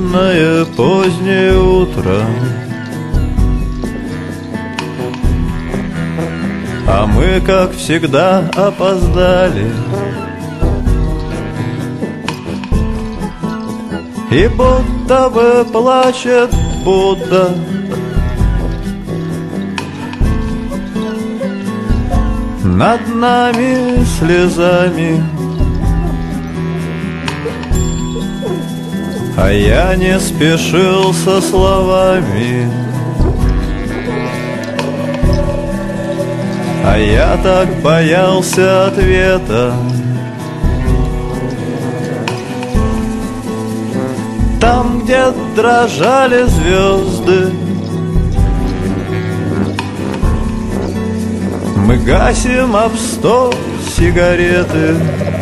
Темное позднее утро, а мы, как всегда, опоздали. И будто бы плачет Будда, над нами слезами. А я не спешил со словами, а я так боялся ответа. Там, где дрожали звезды, мы гасим об стол сигареты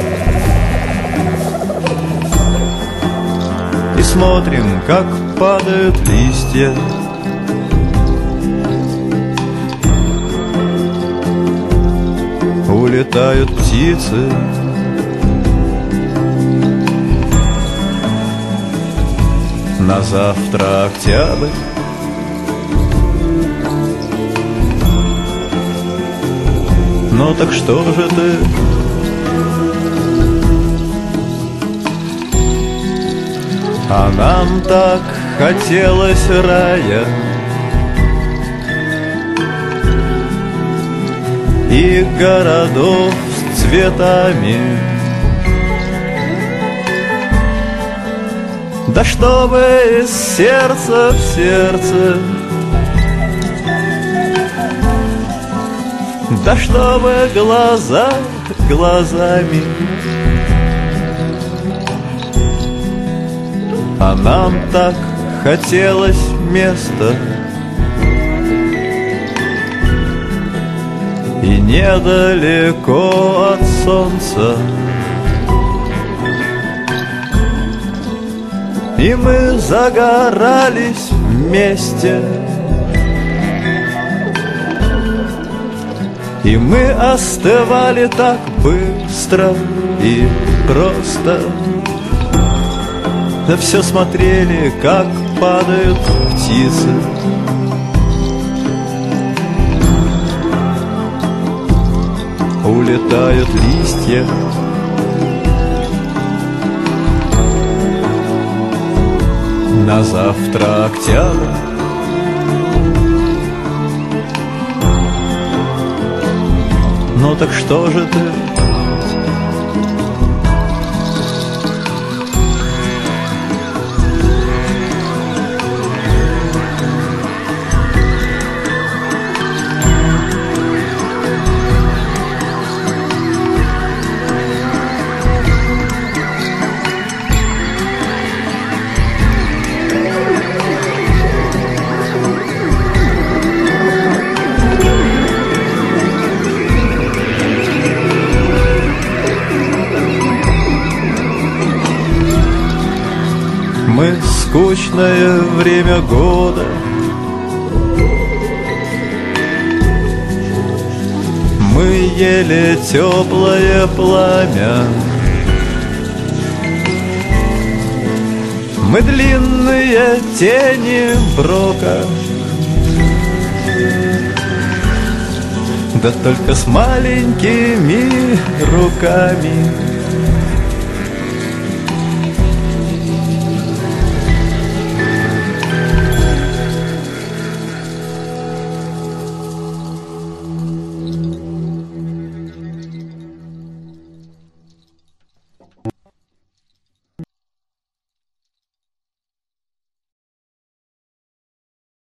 и смотрим, как падают листья. Улетают птицы, на завтра октябрь. Ну так что же ты? А нам так хотелось рая и городов с цветами. Да чтобы из сердца в сердце, да чтобы глаза глазами. А нам так хотелось места и недалеко от солнца. И мы загорались вместе, и мы остывали так быстро и просто. Да все смотрели, как падают птицы. Улетают листья. На завтра октябрь. Ну так что же ты? Мы скучное время года, мы ели теплое пламя, мы длинные тени Брока, да только с маленькими руками.